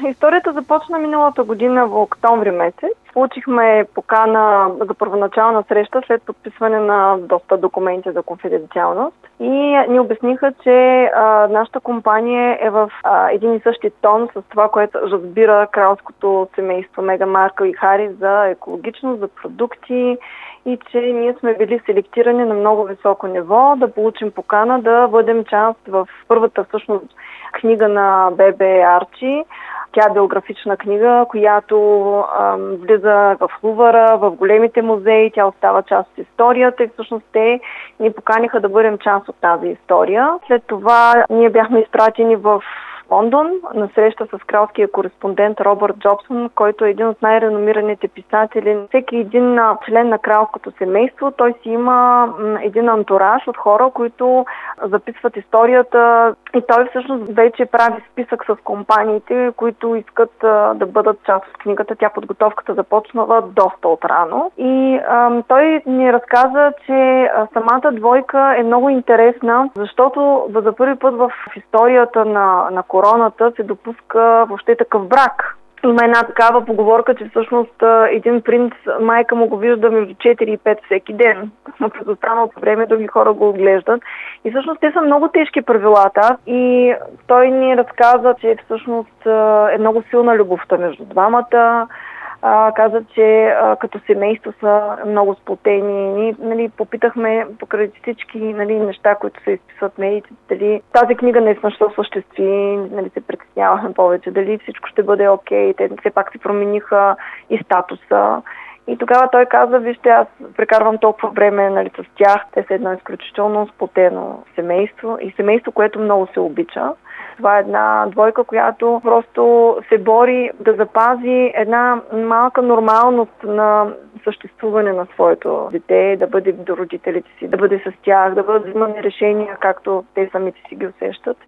Историята започна миналата година в октомври месец. Получихме покана за първоначална среща след подписване на доста документи за конфиденциалност и ни обясниха, че нашата компания е в един и същи тон с това, което разбира кралското семейство Меган Маркъл и Хари за екологичност, за продукти и че ние сме били селектирани на много високо ниво да получим покана да бъдем част в първата всъщност книга на бебе Арчи. Тя е биографична книга, която влиза в Лувъра, в големите музеи, тя остава част от историята и всъщност те ни поканиха да бъдем част от тази история. След това ние бяхме изпратени в Лондон на среща с кралския кореспондент Робърт Джобсън, който е един от най-реномираните писатели. Всеки един член на кралското семейство, той си има един антураж от хора, които записват историята и той всъщност вече прави списък с компаниите, които искат да бъдат част от книгата. Тя подготовката започнала доста отрано и той ни разказа, че самата двойка е много интересна, защото за първи път в историята на короната се допуска въобще такъв брак. Има една такава поговорка, че всъщност един принц, майка му го вижда между 4 и 5 всеки ден. Но през останалото време други хора го отглеждат. И всъщност те са много тежки правилата. И той ни разказа, че всъщност е много силна любовта между двамата. Каза, че като семейство са много сплотени. Ние попитахме покрай всички неща, които се изписват медиите, дали тази книга наистина ще осъществи, се притеснявахме повече, дали всичко ще бъде окей. Те все пак се промениха и статуса. И тогава той каза, вижте, аз прекарвам толкова време с тях. Те са едно изключително сплотено семейство и семейство, което много се обича. Това е една двойка, която просто се бори да запази една малка нормалност на съществуване на своето дете, да бъде до родителите си, да бъде с тях, да бъдат взимани решения, както те самите си ги усещат.